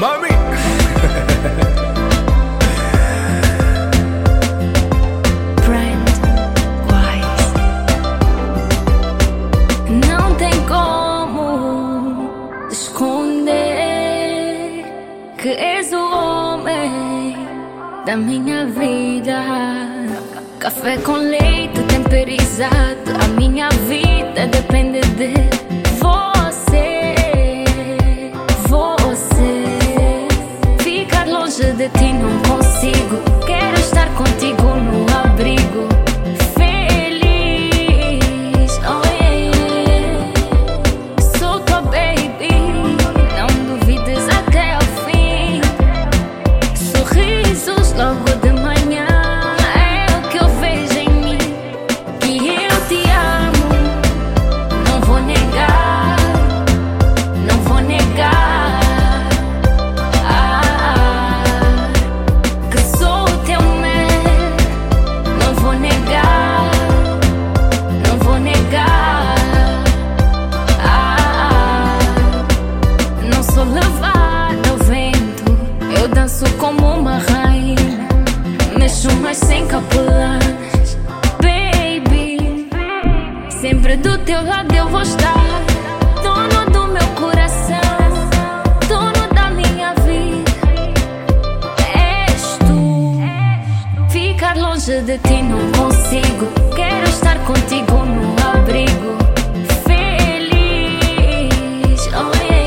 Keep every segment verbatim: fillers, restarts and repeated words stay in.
Mami! Brand Wise. Não tem como esconder que és o homem da minha vida. Café com leite temperizado, a minha vida depende de você. Você. Ficar longe de ti não consigo. Quero estar contigo no abrigo. Feliz, oh yeah. Sou tua baby, não duvides até ao fim. Sorrisos logo de manhã. Como uma rainha, mexo mas sem capulanas. Baby, sempre do teu lado eu vou estar. Dono do meu coração, dono da minha vida. És tu. Ficar longe de ti não consigo. Quero estar contigo no abrigo. Feliz, oh yeah.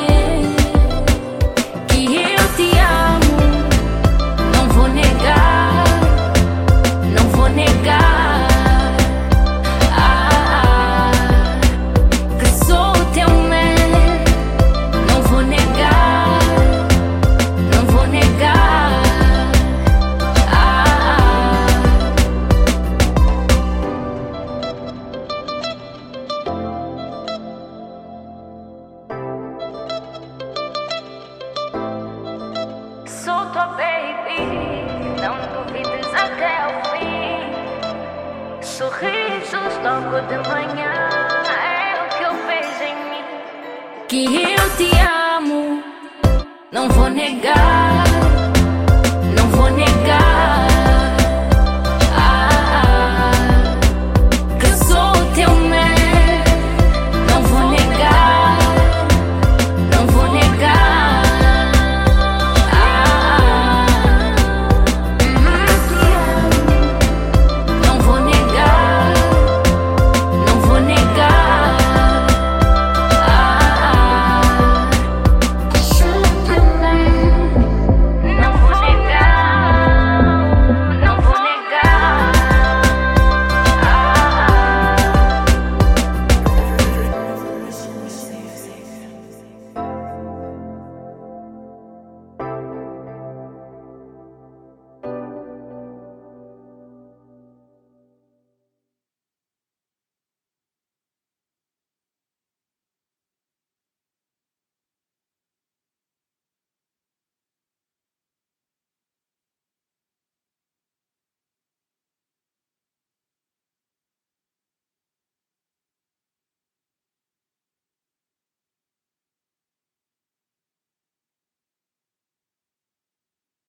Sou tua baby, não duvides até ao fim. Sorrisos logo de manhã é o que eu vejo em mim. Que eu te amo, não vou negar.